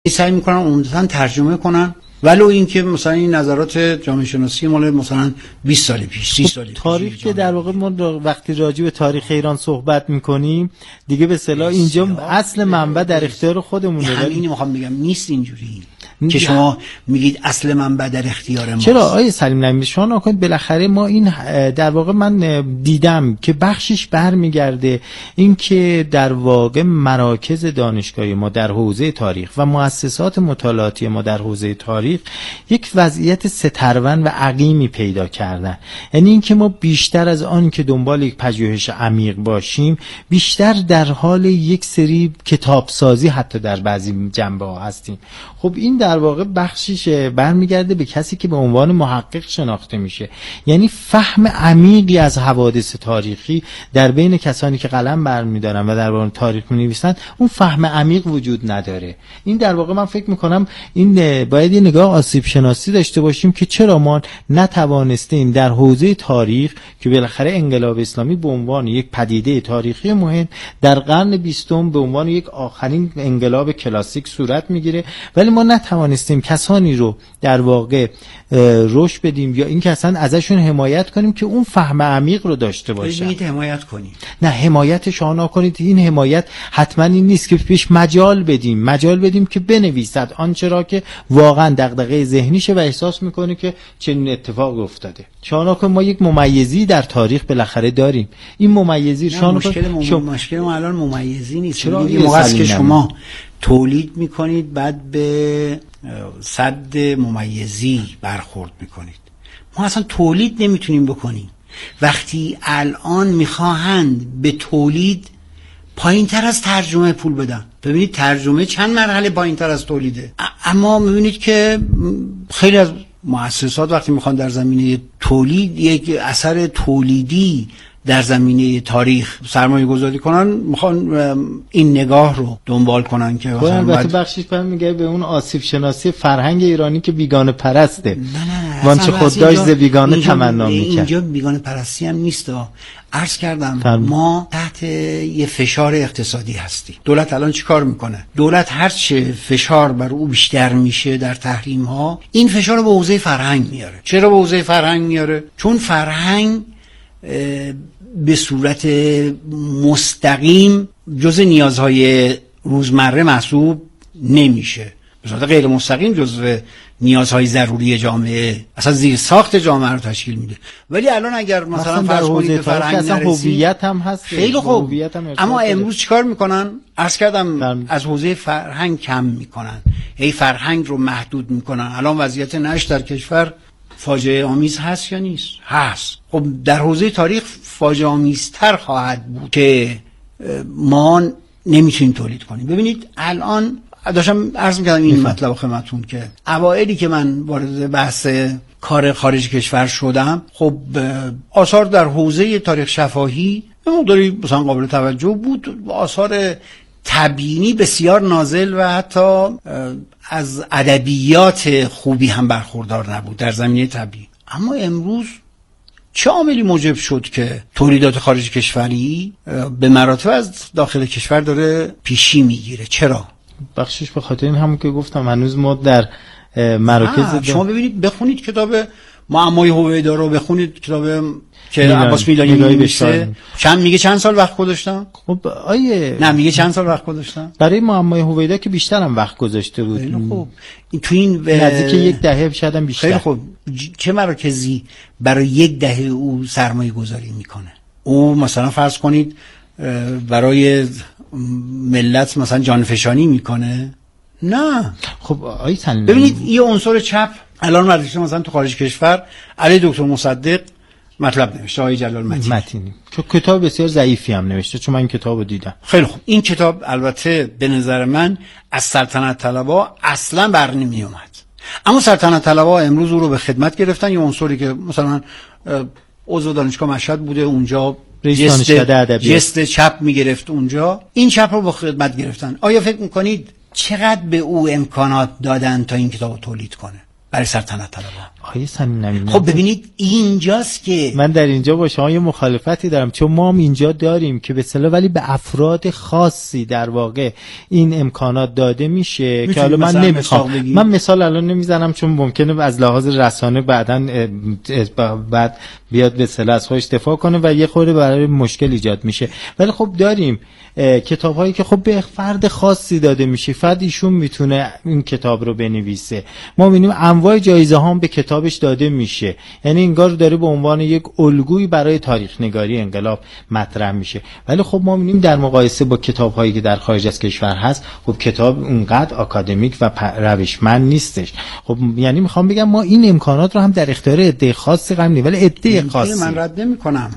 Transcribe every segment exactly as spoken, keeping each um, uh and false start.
سعی میکنن عمدتاً ترجمه کنن، ولو اینکه مثلا این نظرات جامعه شناسی مال مثلا بیست سال پیش، سی سال پیش. تاریخ که در واقع ما وقتی راجع به تاریخ ایران صحبت میکنیم دیگه به اصطلاح اینجا اصل منبع در اختیار خودمونه. همین میخوام بگم نیست اینجوری که شما میگید اصل منبع در اختیار ماست. چرا آیه سلیم نمی‌شه شما نکنید بالاخره ما این در واقع من دیدم که بخشش برمیگرده این که در واقع مراکز دانشگاهی ما در حوزه تاریخ و مؤسسات مطالعاتی ما در حوزه تاریخ یک وضعیت سترون و عقیمی پیدا کردن. یعنی اینکه ما بیشتر از آن که دنبال یک پژوهش عمیق باشیم بیشتر در حال یک سری کتابسازی حتی در بعضی جنبه‌ها هستیم. خب این در واقع بخشش برمیگرده به کسی که به عنوان محقق شناخته میشه، یعنی فهم عمیقی از حوادث تاریخی در بین کسانی که قلم برمیدارن و در باره تاریخ مینویسن اون فهم عمیق وجود نداره. این در واقع من فکر میکنم این باید یه نگاه آسیب شناسی داشته باشیم که چرا ما نتوانستیم در حوزه تاریخ که بالاخره انقلاب اسلامی به عنوان یک پدیده تاریخی مهم در قرن بیستم به عنوان یک آخرین انقلاب کلاسیک صورت میگیره، ولی ما نتوانستیم کسانی رو در واقع رشد بدیم یا این که اصلا ازشون حمایت کنیم که اون فهم عمیق رو داشته باشن. ببینید حمایت کنیم، نه حمایتش آن نکنید. این حمایت حتما این نیست که پیش مجال بدیم مجال بدیم که بنویسد آنچه را که واقعا دغدغه ذهنیشه و احساس میکنه که چنین اتفاق افتاده. شانا که ما یک ممیزی در تاریخ بالاخره داریم. این ممیزی شانا مشکل مم... شو... مشکل ما الان ممیزی نیست. چرا یه موقع است که شما تولید میکنید بعد به صد ممیزی برخورد میکنید. ما اصلا تولید نمیتونیم بکنیم. وقتی الان میخواهند به تولید پایین تر از ترجمه پول بدن، ببینید ترجمه چند مرحله پایین تر از تولیده. اما میبینید که خیلی از مؤسسات وقتی میخوان در زمینه تولید یک اثر تولیدی در زمینه تاریخ سرمایه گذاری کنن، میخوان این نگاه رو دنبال کنن که مثلا البته بخشش فهم میگه به اون آسیب شناسی فرهنگ ایرانی که بیگانه پرسته. نه نه وان چه خودداشت ز بیگانه تمنا میکرد. اینجا بیگانه پرستی هم نیست. عرض کردم فرم. ما تحت یه فشار اقتصادی هستیم. دولت الان چیکار میکنه؟ دولت هر چه فشار بر او بیشتر میشه در تحریم ها، این فشار رو به حوزه فرهنگ میاره. چرا به حوزه فرهنگ میاره؟ چون فرهنگ به صورت مستقیم جز نیازهای روزمره محسوب نمیشه، به صورت غیر مستقیم جز نیازهای ضروری جامعه، اصلا زیر ساخت جامعه رو تشکیل میده. ولی الان اگر مثلا فرض کنید به فرهنگ اصلا هویت هم هست، خیلی خوب، اما امروز چیکار میکنن؟ عرض کردم در... از حوزه فرهنگ کم میکنن، هی فرهنگ رو محدود میکنن. الان وضعیت نشر در کشور فاجعه آمیز هست یا نیست؟ هست. خب در حوزه تاریخ فاجعه آمیزتر خواهد بود که ما نمیتونیم تولید کنیم. ببینید الان داشتم عرض میکردم این مطلب خدمتتون که اوایلی که من وارد بحث کار خارج کشور شدم، خب آثار در حوزه تاریخ شفاهی مقداری مثلا قابل توجه بود، آثار تبیینی بسیار نازل و حتی از ادبیات خوبی هم برخوردار نبود در زمینه تبیین. اما امروز چه عاملی موجب شد که تولیدات خارج کشوری به مراتب از داخل کشور داره پیشی میگیره؟ چرا؟ بخشش به خاطر این همون که گفتم هنوز ما در مراکز شما ببینید بخونید کتاب معمای هویدا رو، بخونید کتاب که عباس میلانی نوشته، چند میگه چند سال وقت گذاشتم؟ خب آیه نه میگه چند سال وقت گذاشتم برای معمای هویدا که بیشتر هم وقت گذاشته بود. خیلی خوب. این تو این به... نزدیک یک دهه شاید هم بیشتر. خیلی خوب. چه مراکزی برای یک دهه او سرمایه گذاری میکنه؟ او مثلا فرض کنید برای ملت مثلا جانفشانی میکنه؟ نه. خب آیه سلیم ببینید یه عنصر چپ الان مدرسه مثلا تو خارج کشور علی دکتر مصدق مطلب نوشته، آقای جلال متین متینی که کتاب بسیار ضعیفی هم نوشته، چون من این کتابو دیدم. خیلی خوب. این کتاب البته به نظر من از سلطنت طلبها اصلا بر نمی اومد، اما سلطنت طلبها امروز او رو به خدمت گرفتن. یه عنصری که مثلا عضو دانشگاه مشهد بوده اونجا، جست جست چپ میگرفت اونجا، این چپ رو به خدمت گرفتن. آیا فکر میکنید چقدر به او امکانات دادن تا این کتاب تولید کنه؟ برای سلطنت طلبان. آقای صمیم نمینی، خب ببینید اینجاست که من در اینجا با شما یه مخالفتی دارم، چون ما هم اینجا داریم که به اصطلاح ولی به افراد خاصی در واقع این امکانات داده میشه که حالا من نمیخوام من مثال الان نمیزنم چون ممکنه از لحاظ رسانه بعداً بعد بیاد به اصطلاح از خودش دفاع کنه و یه خورده برای مشکل ایجاد میشه. ولی خب داریم کتاب هایی که خب به فرد خاصی داده میشه، فرد ایشون میتونه این کتاب رو بنویسه. ما میبینیم انواع جایزه ها هم به کتابش داده میشه، یعنی انگار داره به عنوان یک الگویی برای تاریخ نگاری انقلاب مطرح میشه. ولی خب ما میبینیم در مقایسه با کتاب هایی که در خارج از کشور هست، خب کتاب اونقدر آکادمیک و روشمند نیستش. خب یعنی میخوام بگم ما این امکانات رو هم در اختیار عده خاصی قرار میدیم، ولی عده خاصی من رد نمی‌کنم.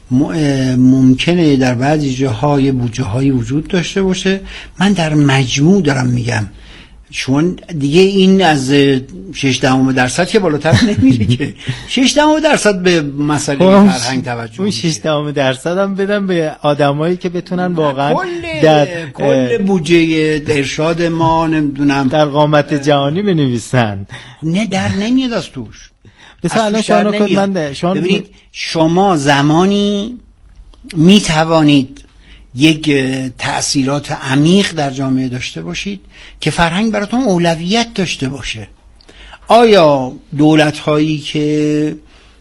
ممکنه در بعضی جاهای بودجه هایی وجود داشته باشه. من در مجموع دارم میگم، چون دیگه این از شش دهم درصد که بالاتر نمیره که شش دهم درصد به مسئله فرهنگ توجه. اون شش دهم درصد هم بدن به آدمایی که بتونن واقعا در کل بودجه ارشاد ما نمیدونم در قامت جهانی بنویسن. نه در نمیاد از توش. مثلا شما من شما ببینید شما زمانی می توانید یک تأثیرات عمیق در جامعه داشته باشید که فرهنگ براتون اولویت داشته باشه. آیا دولت هایی که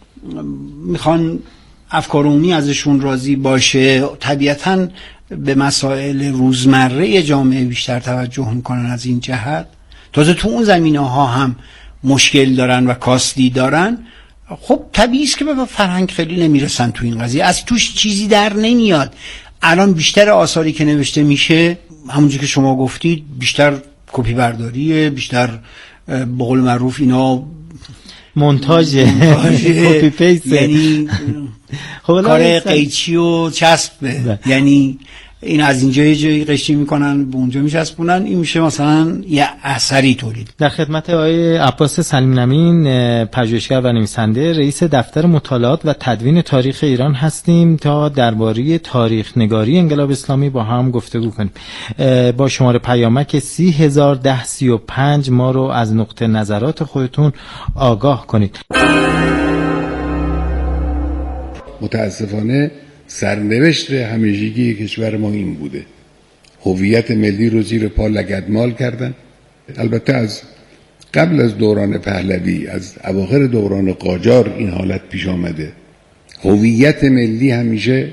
میخوان افکار عمومی ازشون راضی باشه طبیعتاً به مسائل روزمره جامعه بیشتر توجه میکنن از این جهت، تازه تو اون زمینه ها هم مشکل دارن و کاستی دارن، خب طبیعی است که به فرهنگ خیلی نمیرسن تو این قضیه، از توش چیزی در نمیاد. الان بیشتر آثاری که نوشته میشه همونجوری که شما گفتید بیشتر کپی برداریه، بیشتر به قول معروف اینا مونتاژ کپی پیست، یعنی کار قیچی و چسبه، یعنی این از اینجا یه جایی قشتی میکنن به اونجا میچسبونن، این میشه مثلا یه اثری تولید. در خدمت آقای عباس سلیم نمین، پژوهشگر و نویسنده، رئیس دفتر مطالعات و تدوین تاریخ ایران هستیم تا درباره تاریخ نگاری انقلاب اسلامی با هم گفتگو کنیم. با شماره پیامک سی هزار ده سی و پنج ما رو از نقطه نظرات خودتون آگاه کنید. متاسفانه سرنوشت همیشگی کشور ما این بوده، هویت ملی رو زیر پا لگدمال کردن. البته از قبل از دوران پهلوی، از اواخر دوران قاجار این حالت پیش آمده. هویت ملی همیشه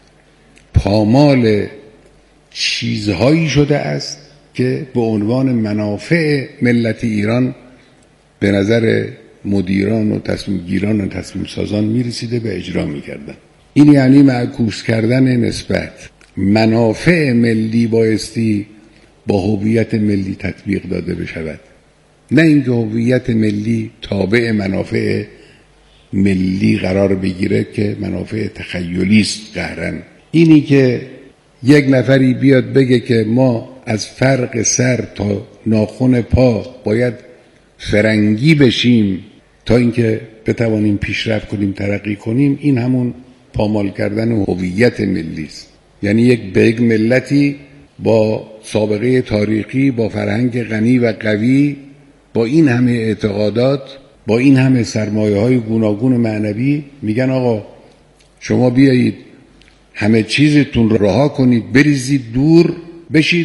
پامال چیزهایی شده است که به عنوان منافع ملت ایران به نظر مدیران و تصمیم گیران و تصمیم سازان میرسیده به اجرا میکردن. این یعنی معکوس کردن نسبت. منافع ملی بایستی با هویت ملی تطبیق داده بشود، نه اینکه هویت ملی تابع منافع ملی قرار بگیره که منافع تخیلی است قهرن. اینی که یک نفری بیاد بگه که ما از فرق سر تا ناخن پا باید فرنگی بشیم تا اینکه بتوانیم پیشرفت کنیم، ترقی کنیم، این همون پامال کردن هویت ملی است. یعنی یک به یک ملتی با سابقه تاریخی، با فرهنگ غنی و قوی، با این همه اعتقادات، با این همه سرمایه‌های گوناگون معنوی میگن آقا شما بیایید همه چیزتون رو رها کنید، بریزید دور بشید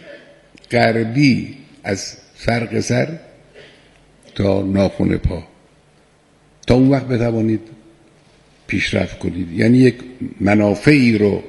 غربی از فرق سر تا ناخن پا، تا اون وقت بتوانید پیشرفت کنید. یعنی یک منافعی رو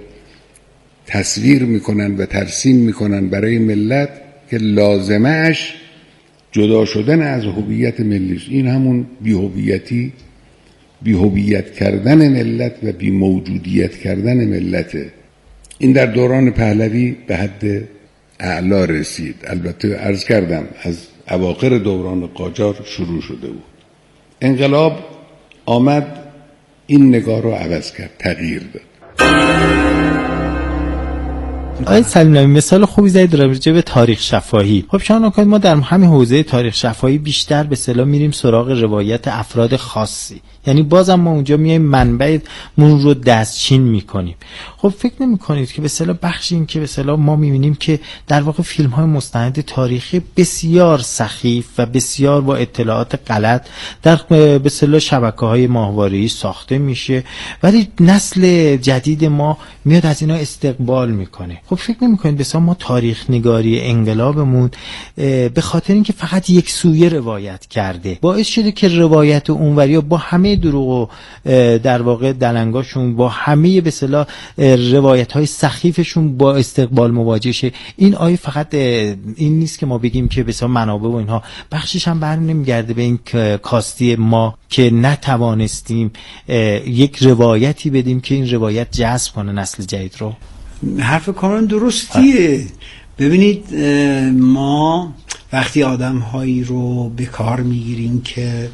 تصویر میکنن و ترسیم میکنن برای ملت که لازمش جدا شدن از هویت ملی است. این همون بی‌هویتی، بی‌هویت کردن ملت و بی موجودیت کردن ملته. این در دوران پهلوی به حد اعلا رسید. البته عرض کردم از اواخر دوران قاجار شروع شده بود. انقلاب آمد این نگاه رو عوض کرد، تغییر داد. آقای سلیم نبی مثال خوبی زدید راجع به تاریخ شفاهی. خب شما نکنید ما در همین حوزه تاریخ شفاهی بیشتر به اصطلاح میریم سراغ روایت افراد خاصی، یعنی بازم ما اونجا میایم منبعمون رو دستچین میکنیم. خب فکر نمیکنید که به اصطلاح بخش این که به اصطلاح ما میبینیم که در واقع فیلم های مستند تاریخی بسیار سخیف و بسیار با اطلاعات غلط در به اصطلاح شبکه‌های ماهواره‌ای ساخته میشه، ولی نسل جدید ما میاد از اینا استقبال میکنه. خب فکر نمیکنید به اصطلاح ما تاریخ نگاری انقلابمون به خاطر اینکه فقط یک سویه روایت کرده باعث شده که روایت اونوریا با همه دروغ و در واقع دلنگاشون با همه به اصطلاح روایت‌های سخیفشون با استقبال مواجه شه. این آیه فقط این نیست که ما بگیم که به اصطلاح منابع و اینها، بخشش هم برنمیگرده به این کاستی ما که نتوانستیم یک روایتی بدیم که این روایت جذب کنه نسل جدید رو. حرف کاملا درستیه. ببینید ما وقتی آدم‌هایی رو به کار میگیریم که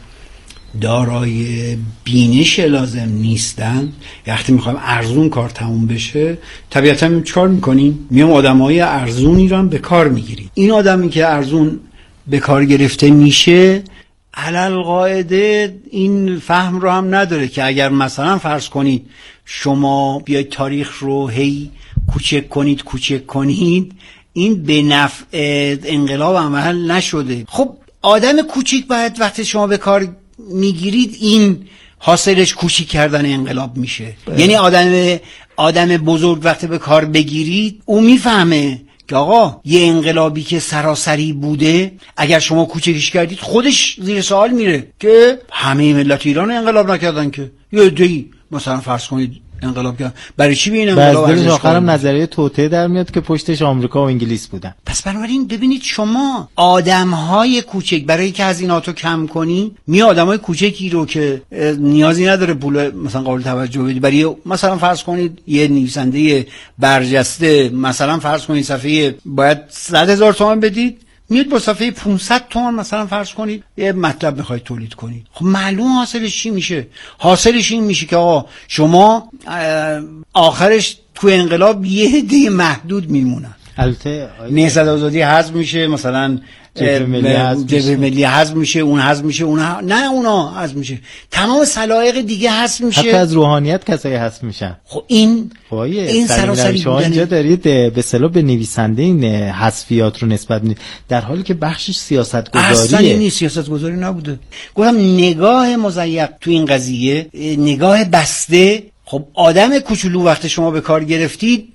دارای بینش لازم نیستن، وقتی میخوایم ارزون کار تموم بشه طبیعتا چیکار میکنیم؟ میام آدمای ارزونی رو هم به کار میگیریم. این آدمی که ارزون به کار گرفته میشه علل قاعده این فهم رو هم نداره که اگر مثلا فرض کنید شما بیاید تاریخ رو هی کوچک کنید کوچک کنید این به نفع انقلاب عمل نشده. خب آدم کوچیک باید وقتی شما به کار میگیرید این حاصلش کوچیک کردن انقلاب میشه. بله. یعنی آدم آدم بزرگ وقتی به کار بگیرید او میفهمه که آقا یه انقلابی که سراسری بوده اگر شما کوچکش کردید خودش زیر سوال میره که همه ملت ایران انقلاب نکردن که یه عده‌ای مثلا فرض کنید انقلاب کردن، برای چی به این انقلاب ارزش آخرام نظریه توطئه در میاد که پشتش آمریکا و انگلیس بودن. پس بنابراین ببینید شما آدم‌های کوچک برای که هزینه‌اتو کم کنی می آدم‌های کوچکی رو که نیازی نداره پول مثلا قابل توجه بدی، برای مثلا فرض کنید یه نویسنده برجسته مثلا فرض کنید صفحه باید صد هزار تومان بدید، میاد با صفحه پانصد تومان مثلا فرض کنید یه مطلب میخواید تولید کنید. خب معلوم حاصلش چی میشه؟ حاصلش این میشه که آقا شما آخرش تو انقلاب یه عده محدود میمونن. البته نهضت آزادی حذف میشه، مثلا جبهه ملی حذف میشه، اون حذف میشه، اون ح... نه اونا حذف میشه، تمام سلایق دیگه حذف میشه، حتی از روحانیت کسایی حذف میشن. خب این خب این سراسری شما اینجا دارید به اصطلاح به نویسنده این حذفیات رو نسبت میدید در حالی که بخشش سیاست گذاریه. اصلا این سیاست گذاری نبوده. گفتم نگاه مضیق تو این قضیه نگاه بسته. خب آدم کوچولو وقتی شما به کار گرفتید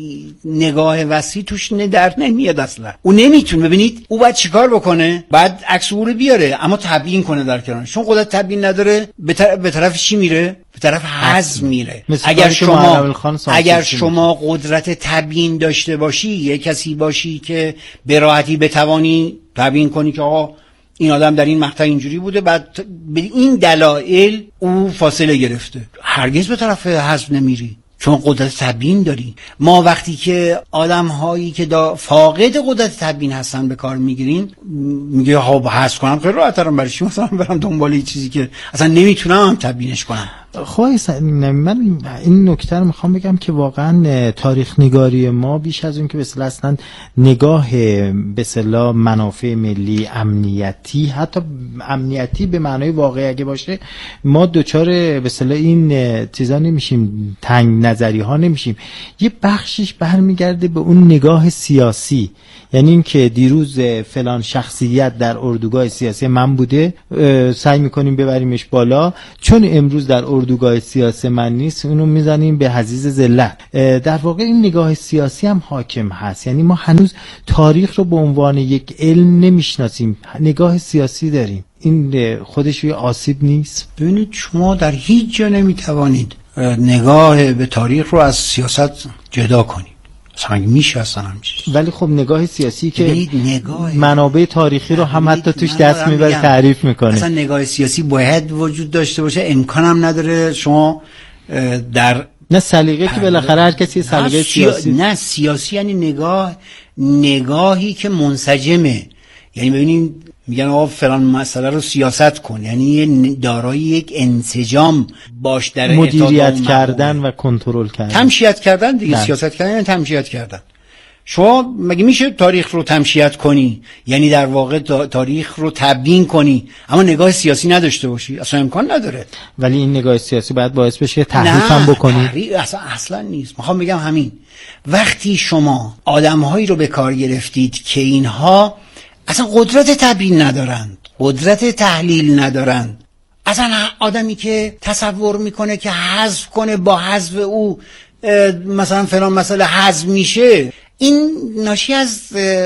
نگاه وسیع توش در نمیاد اصلا. او نمیتونه. ببینید او باید چیکار بکنه؟ بعد عکس او رو بیاره اما تبیین کنه در کنار. چون قدرت تبیین نداره به طرف, به طرف چی میره؟ به طرف حزم میره. اگر شما اگر شما قدرت تبیین داشته باشی، یک کسی باشی که به راحتی بتوانی تبیین کنی که آقا این آدم در این مقطع اینجوری بوده، بعد به این دلایل او فاصله گرفته، هرگز به طرف حذف نمیری چون قدرت تبیین داری. ما وقتی که آدم هایی که دا فاقد قدرت تبیین هستن به کار میگیریم میگه ها حذف کنم خیلی راحت ترم، برای چی مثلا برم دنبال این چیزی که اصلا نمیتونم هم تبیینش کنم. خب من این نکته رو میخوام بگم که واقعا تاریخ نگاری ما بیش از اون که به اصطلاح اصلا نگاه به اصطلاح منافع ملی امنیتی، حتی امنیتی به معنای واقعی اگه باشه، ما دوچار به اصطلاح این چیزا نمیشیم، تنگ نظری ها نمیشیم. یه بخشش برمیگرده به اون نگاه سیاسی، یعنی این که دیروز فلان شخصیت در اردوگاه سیاسی من بوده، سعی میکنیم ببریمش بالا، چون امروز در اردوگاه سیاسی من نیست اونو میزنیم به حضیض ذلت. در واقع این نگاه سیاسی هم حاکم هست، یعنی ما هنوز تاریخ رو به عنوان یک علم نمیشناسیم، نگاه سیاسی داریم. این خودش یه آسیب نیست؟ ببینید شما در هیچ جا نمیتوانید نگاه به تاریخ رو از سیاست جدا کنید، اصلا میشه اصلا همیشه. ولی خب نگاه سیاسی که نگاه منابع تاریخی رو هم حتی توش دست میبره تعریف میکنه. اصلا نگاه سیاسی باید وجود داشته باشه، امکان هم نداره شما در نه سلیقه که بالاخره هر کسی سلیقه سیاسی نه سیاسی یعنی نگاه نگاهی که منسجمه. یعنی ببینید میگن آقا فلان مسئله رو سیاست کن، یعنی دارای یک انسجام باش در مدیریت کردن و کنترل کردن، تمشیت کردن دیگه. سیاست کردن یعنی تمشیت کردن. شما مگه میشه تاریخ رو تمشیت کنی، یعنی در واقع تاریخ رو تبیین کنی اما نگاه سیاسی نداشته باشی؟ اصلا امکان نداره. ولی این نگاه سیاسی باید باعث بشه تحریف هم بکنی. نه اصلا اصلا نیست. میخوام بگم همین، وقتی شما آدم‌هایی رو به کار گرفتید که اینها اصلا قدرت تبیین ندارند، قدرت تحلیل ندارند، اصلا آدمی که تصور میکنه که حذف کنه با حذف او مثلا فلان مسئله حذف میشه، این ناشی از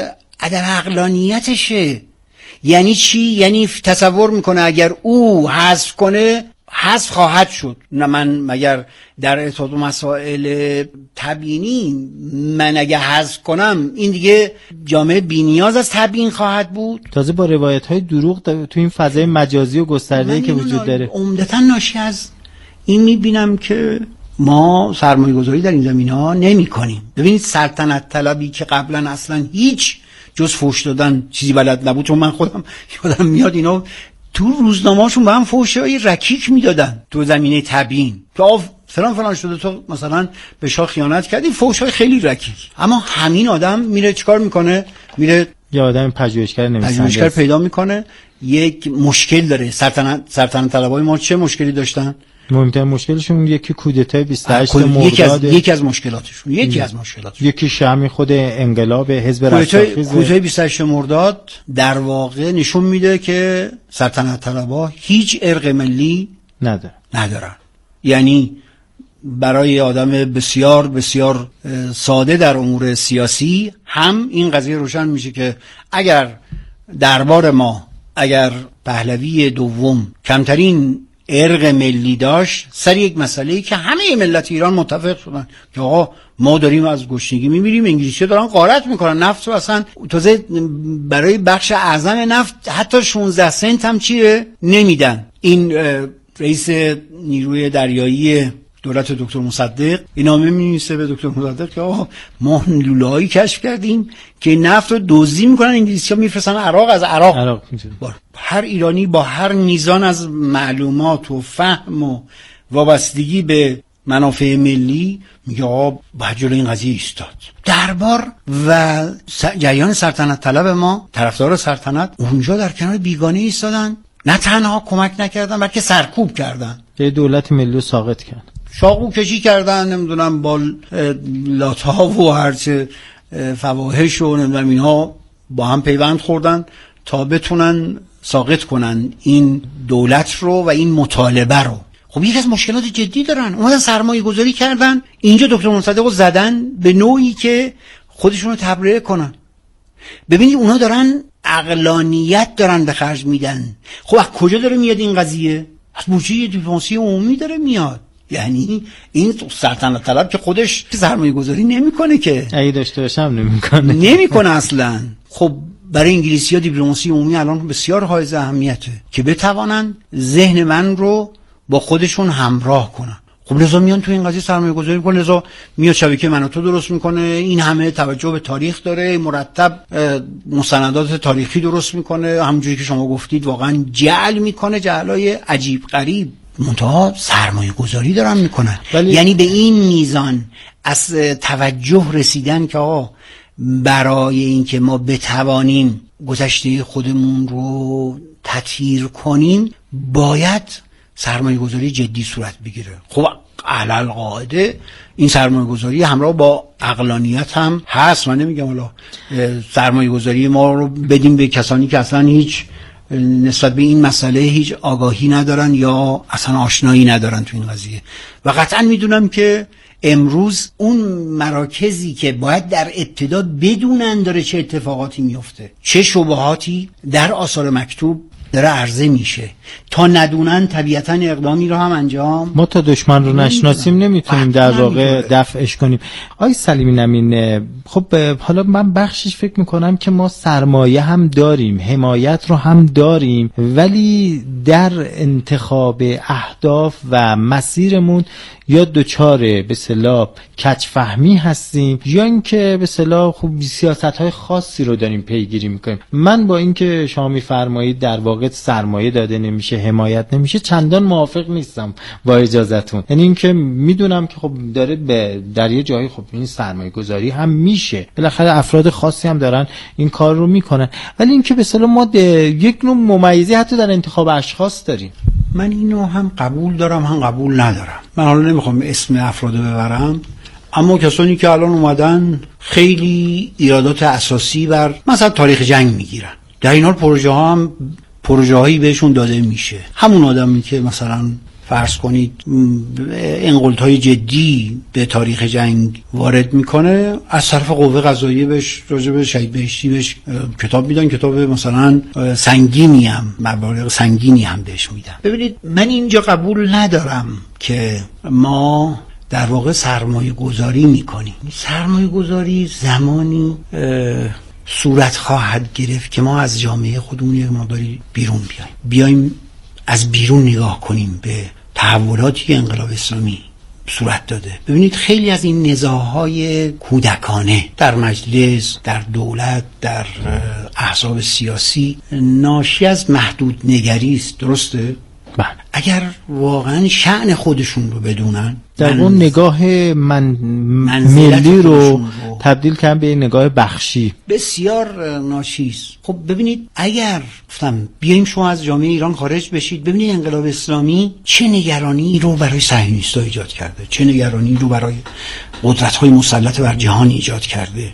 عدم عقلانیتشه. یعنی چی؟ یعنی تصور میکنه اگر او حذف کنه حذف خواهد شد. نه من مگر در ارتباط مسائل تبیینی من اگه حذف کنم این دیگه جامعه بی‌نیاز از تبیین خواهد بود؟ تازه با روایت های دروغ تو این فضای مجازی و گسترده‌ای که وجود داره. عمدتاً ناشی از این میبینم که ما سرمایه گذاری در این زمینه ها نمی کنیم. ببینید سلطنت طلبی که قبلا اصلا هیچ جز فحش دادن چیزی بلد نبود، چون من خودم یادم میاد اینا تو روزنامه‌هاشون به هم فحش‌های رکیک میدادن تو زمینه تبیین، تو آف فلان فلان شده، تو مثلا به شاه خیانت کردی، فحش‌های خیلی رکیک. اما همین آدم میره چیکار میکنه؟ میره یه آدم پژوهشگر نویسنده پژوهشگر پیدا میکنه، یک مشکل داره. سلطنت سلطنت طلبای ما چه مشکلی داشتن؟ مهمترین مشکلشون یکی کودتای بیست و هشت مرداد، یکی از یکی از مشکلاتشون یکی از مشکلاتشون یکی شمی خود انقلاب حزب رستاخیز. کودتای بیست و هشت مرداد در واقع نشون میده که سلطنت طلبها هیچ ارق ملی نداره ندارن. یعنی برای آدم بسیار بسیار ساده در امور سیاسی هم این قضیه روشن میشه که اگر دربار ما، اگر پهلوی دوم کمترین ارق ملی داشت سر یک مسئله‌ای که همه ملت ایران متفق شدن که آقا ما داریم از گشنگی میمیریم، انگلیسی‌ها دارن غارت میکنن، نفت رو اصلا تازه برای بخش اعظم نفت حتی شانزده سنت هم چیه نمیدن. این رئیس نیروی دریایی دولت دکتر مصدق این نامه می‌نویسه به دکتر مصدق که آقا ما لوله‌ای کشف کردیم که نفت رو دزدی میکنن، انگلیسی‌ها میفرستن عراق، از عراق, عراق هر ایرانی با هر میزان از معلومات و فهم و وابستگی به منافع ملی میگه آقا باید جلوی این قضیه ایستاد. دربار و جریان سلطنت طلب ما، طرفدار سلطنت، اونجا در کنار بیگانه ایستادن، نه تنها کمک نکردن بلکه سرکوب کردن، یه دولت ملی رو ساقط کردن، شاقو کشی کردن، نمیدونم با لاتا و هرچه فواحش و نمیدونم اینها با هم پیوند خوردن تا بتونن ساقط کنن این دولت رو و این مطالبه رو. خب یک از مشکلات جدی دارن، اومدن سرمایه گذاری کردن اینجا، دکتر مصدق رو زدن به نوعی که خودشون رو تبرئه کنن. ببینید اونا دارن عقلانیت دارن به خرج میدن. خب از کجا داره میاد این قضیه؟ از بودجه دیپلماسی عمومی داره میاد. یعنی این سلطنت طلب که خودش سرمایه گذاری نمیکنه، که اگه داشته باشم نمیکنه نمیکنه اصلا. خب برای انگلیسی‌ها دیپلماسی عمومی الان بسیار حائز اهمیته که بتوانن ذهن من رو با خودشون همراه کنن. خب لذا میان تو این قضیه سرمایه گذاری میکنه، لذا میاد شبکه من و تو درست میکنه، این همه توجه به تاریخ داره، مرتب مستندات تاریخی درست میکنه، همونجوری که شما گفتید واقعا جعل میکنه، جعلای عجیب غریب، منتها سرمایه گذاری دارن میکنن. ولی... یعنی به این میزان از توجه رسیدن که آقا برای اینکه ما بتوانیم گذشته خودمون رو تطهیر کنیم باید سرمایه گذاری جدی صورت بگیره. خب علل قاعده این سرمایه گذاری همراه با عقلانیت هم هست. من نمیگم حالا سرمایه گذاری ما رو بدیم به کسانی که اصلا هیچ نسبت به این مسئله هیچ آگاهی ندارن یا اصلا آشنایی ندارن تو این قضیه. و قطعا میدونم که امروز اون مراکزی که باید در ابتدا بدونن داره چه اتفاقاتی میفته، چه شبهاتی در آثار مکتوب داره عرضه میشه، تا ندونن طبیعتا اقدامی رو هم انجام ما تا دشمن رو نشناسیم نمیتونیم در واقع دفعش کنیم. آقای سلیمی نمین، خب حالا من بخشش فکر میکنم که ما سرمایه هم داریم، حمایت رو هم داریم، ولی در انتخاب اهداف و مسیرمون یا دچار به اصطلاح کج فهمی هستیم یا اینکه به اصطلاح خوب سیاست‌های خاصی رو داریم پیگیری می‌کنیم. من با اینکه شما می‌فرمایید در واقع سرمایه داده نمیشه، حمایت نمیشه، چندان موافق نیستم با اجازهتون. یعنی اینکه میدونم که خب داره به در یه جایی خب این سرمایه گذاری هم میشه، بالاخره افراد خاصی هم دارن این کار رو میکنن، ولی اینکه به اصطلاح ما یک نوع ممیزی حتی در انتخاب اشخاص داریم. من اینو هم قبول دارم هم قبول ندارم. من حالا نمیخوام اسم افراد ببرم، اما کسانی که الان اومدن خیلی ایرادات اساسی بر مثلا تاریخ جنگ میگیرن، در این حال پروژه ها هم پروژه هایی بهشون داده میشه. همون آدمی که مثلا فرض کنید انقلت‌های جدی به تاریخ جنگ وارد میکنه، از طرف قوه قضاییه بهش راجع به شهید بهشتی بهش کتاب میدن، کتاب مثلا سنگینی هم مبالغ سنگینی هم بهش میدن. ببینید من اینجا قبول ندارم که ما در واقع سرمایه گذاری میکنیم. سرمایه گذاری زمانی صورت خواهد گرفت که ما از جامعه خودمون یک مقداری بیرون بیایم بیایم از بیرون نگاه کنیم به تحولاتی که انقلاب اسلامی صورت داده. ببینید خیلی از این نزاع‌های کودکانه در مجلس، در دولت، در احزاب سیاسی ناشی از محدود نگری است. درسته؟ بله. اگر واقعا شأن خودشون رو بدونن، در اون نگاه من ملی رو تبدیل کردن به نگاه بخشی، بسیار ناشیست. خب ببینید اگر گفتم بیایم شما از جامعه ایران خارج بشید، ببینید انقلاب اسلامی چه نگرانی رو برای صهیونیست‌ها ایجاد کرده، چه نگرانی رو برای قدرت‌های مسلط بر جهان ایجاد کرده.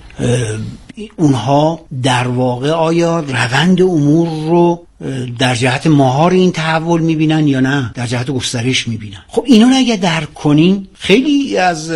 اونها در واقع آیا روند امور رو در جهت مهار این تحول میبینن یا نه در جهت گسترش میبینن؟ خب اینا رو اگه درک کنین خیلی از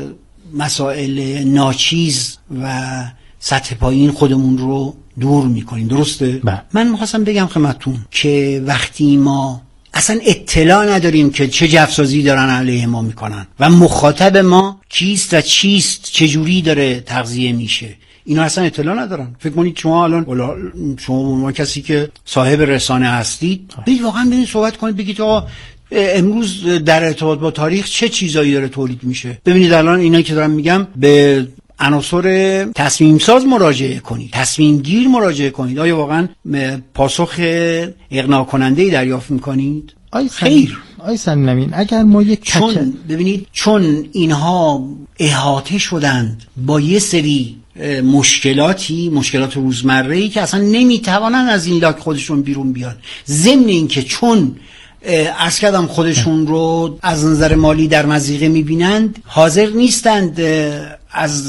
مسائل ناچیز و سطح پایین خودمون رو دور میکنین. درسته؟ با. من میخواستم بگم خدمتتون که وقتی ما اصلا اطلاع نداریم که چه جفسازی دارن علیه ما میکنن و مخاطب ما کیست و چیست، چجوری داره تغذیه میشه، اینا اصلا اطلاع ندارن. فکر کنید شما الان شما ما کسی که صاحب رسانه هستید برید واقعا برید صحبت کنید، بگید آقا امروز در ارتباط با تاریخ چه چیزایی داره تولید میشه. ببینید الان اینا که دارم میگم به عناصر تصمیم ساز مراجعه کنید، تصمیم گیر مراجعه کنید. آیا واقعا پاسخ اقناع کننده دریافت میکنید؟ خیر. آی سنمین اگر ما یک چون تک... ببینید چون اینها احاطه شدند با یه سری مشکلاتی، مشکلات روزمره‌ای که اصلا نمیتوانن از این لاک خودشون بیرون بیان، ضمن این که چون عرض کردم خودشون رو از نظر مالی در مضیقه میبینند، حاضر نیستند از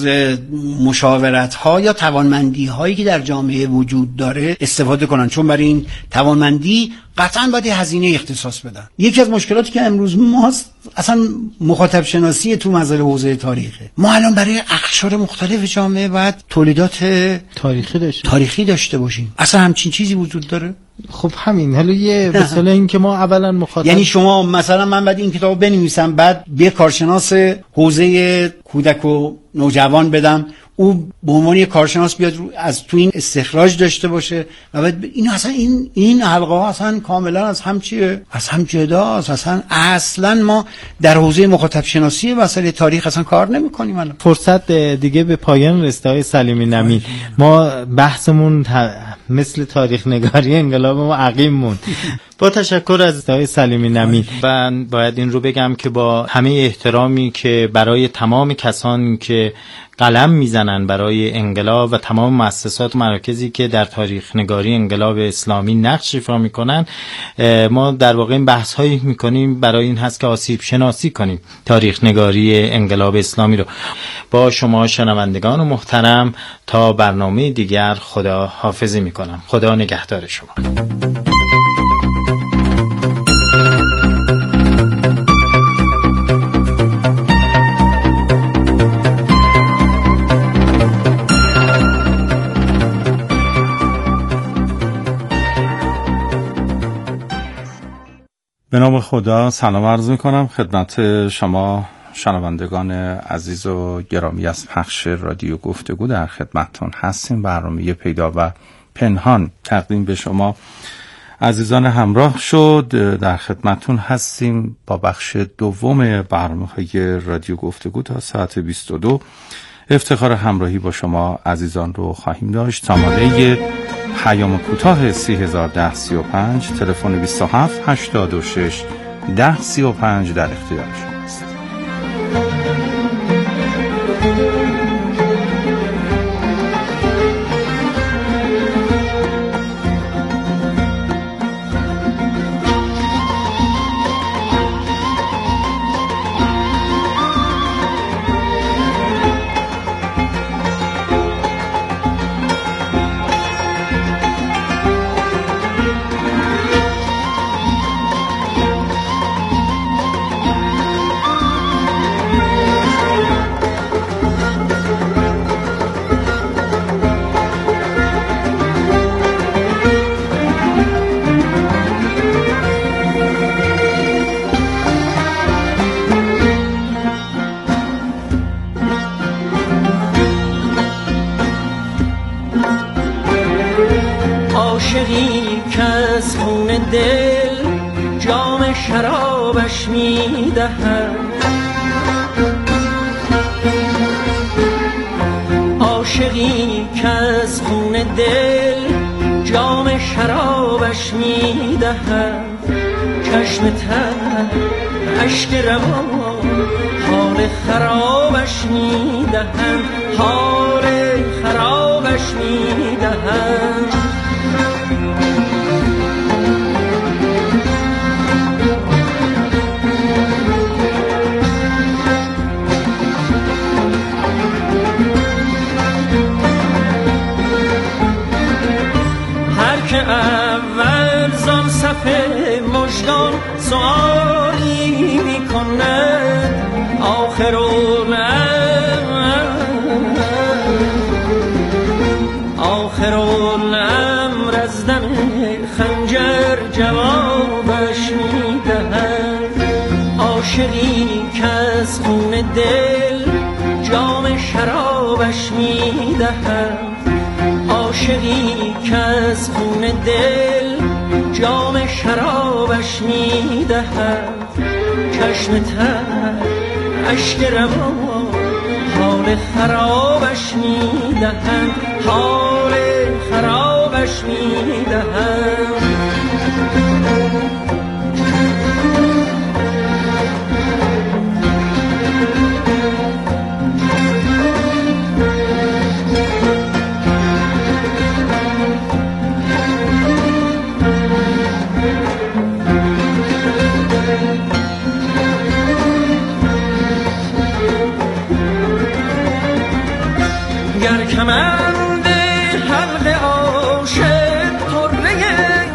مشاورت ها یا توانمندی هایی که در جامعه وجود داره استفاده کنن، چون برای این توانمندی قطعا باید هزینه اختصاص بدن. یکی از مشکلاتی که امروز ماست اصلا مخاطب شناسی تو مسائل حوزه تاریخه. ما الان برای اقشار مختلف جامعه باید تولیدات تاریخی داشته تاریخی داشته باشیم. اصلا همچین چیزی وجود داره؟ خب همین. حالا یه مثلا این که ما اولا مخاطب، یعنی شما مثلا من بعد این کتابو بنویسم، بعد یه کارشناس حوزه کودک و نوجوان بدم، او به عنوان یک کارشناس بیاد از تو این استخراج داشته باشه و بعد این اصلا این این حلقه ها اصلا کاملا از هم چیه؟ از هم جداست. اصلا اصلا ما در حوزه مخاطب شناسی مسائل تاریخ اصلا کار نمی‌کنیم. الان فرصت دیگه به پایان رسید های سلیمی نمین. ما بحثمون مثل تاریخ نگاری انقلاب ما عقیم موند. با تشکر از آقای سلیمی نمین. من باید این رو بگم که با همه احترامی که برای تمام کسانی که قلم میزنن برای انقلاب و تمام مؤسسات و مراکزی که در تاریخ نگاری انقلاب اسلامی نقش ایفا میکنن، ما در واقع این بحث هایی میکنیم برای این هست که آسیب شناسی کنیم تاریخ نگاری انقلاب اسلامی رو. با شما شنوندگان محترم تا برنامه دیگر خدا حافظی میکنم. خدا نگهدار شما. به نام خدا سلام عرض میکنم خدمت شما شنوندگان عزیز و گرامی از پخش رادیو گفتگو. در خدمتتون هستیم. برنامه پیدا و پنهان تقدیم به شما عزیزان همراه شد، در خدمتون هستیم با بخش دوم برنامه‌های رادیو گفتگو تا ساعت بیست و دو. افتخار همراهی با شما عزیزان رو خواهیم داشت. شماره پیام کوتاه سی هزار ده سی و پنج، تلفن بیست و هفت هشتاد و شش ده سی و پنج در اختیار شماست. عاشقی که از خون دل جام شرابش می دهد، عاشقی که از خون دل جام شرابش می دهد، چشم تر اشک روان حال خرابش می دهد، حال خرابش می دهد. اول زان صفحه مژگان سؤالی می کند، آخر الامر آخر الامر از دم خنجر جوابش می دهد. عاشقی که از خون دل جام شرابش می دهد، عاشقی که از خون دل جام شرابش می دهد، چشم تر اشک روان حال خرابش می دهد، حال خرابش می دهد. گر کمند حلق عاشق طره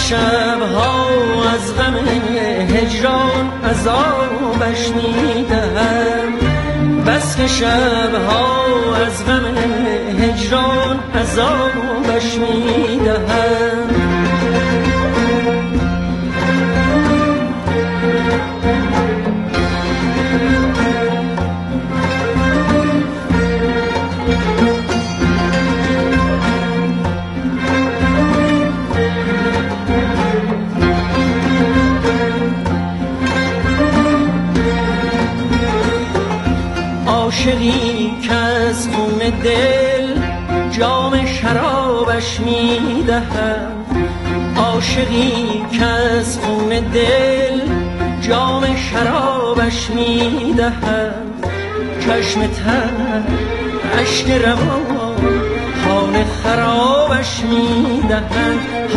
شبها از غم هجران عذابش میدهم، بس که شبها از غم هجران عذابش میدهم. عاشقی که از خون دل جام شرابش میدهم، عاشقی که از خون دل جام شرابش میدهم. چشم تر اشک روان خانه خرابش میدهم.